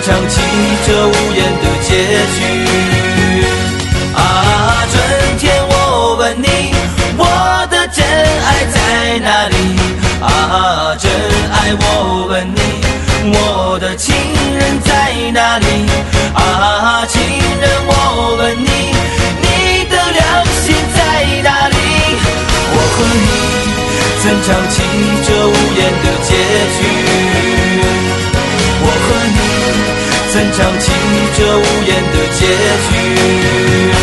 唱起这无言的结局。啊，春天我问你，我的真爱在哪里？啊，真爱我问你，我的情人在哪里？啊，情人我问你，你的良心在哪里？我和你曾唱起这无言的结局，我和你曾唱起这无言的结局。